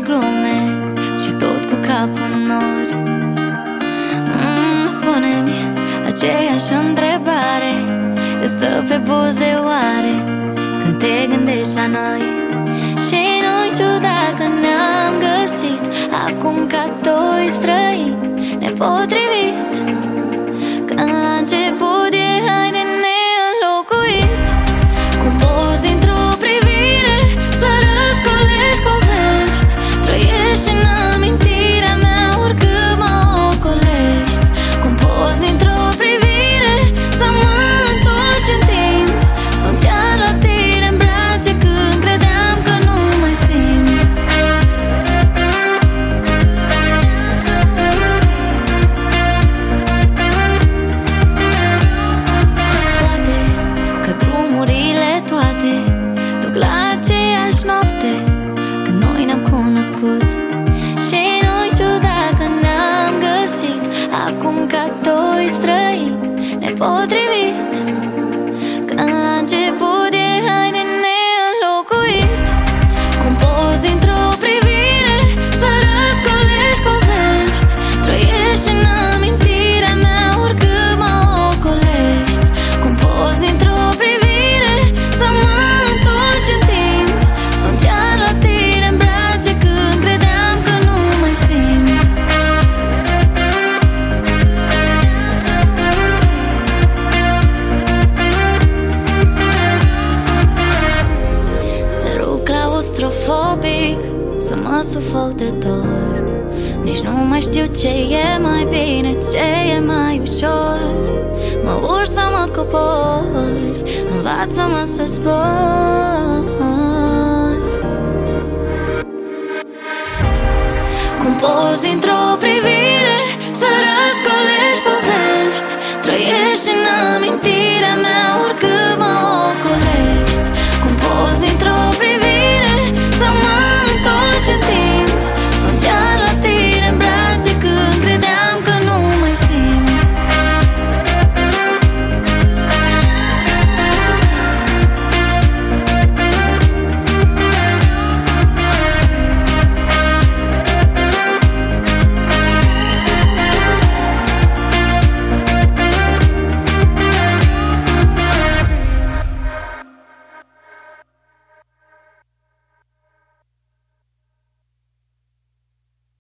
glume și tot cu capul în nori. Spune-mi aceeași întrebare îți stă pe buze oare când te gândești la noi? Și nu-i ciudat că ne-am găsit acum ca doi străini nepotrivit, când la început erai de neînlocuit. Cum poți dintr-o privire să răscolești povești, trăiești în amintirea mea oricât mă ocolești. Cum poți dintr-o privire să mă întorci în timp, sunt iar la tine în brațe când credeam că nu mai simt. Poate că drumurile toate duc la aceeași noapte când noi ne-am cunoscut. Și nu-i ciudat că ne-am găsit acum ca doi străini nepotrivit, când la început erai de neînlocuit. Cum poți dintr-o privire să răscolești povești, trăiești în amintirea mea oricât mă ocolești. Cum poți dintr-o privire să mă întorci în timp, sunt iar la tine în brațe când credeam că nu mai simt. Se rup claustrofobic, să mă sufoc de dor. Nici nu mai știu ce e mai bine, ce e mai ușor. Mă urc să mă cobor, învață-mă să zbor. Cum poți dintr-o privire să răscolești povești, trăiești în amintirea mea oricât mă ocolești.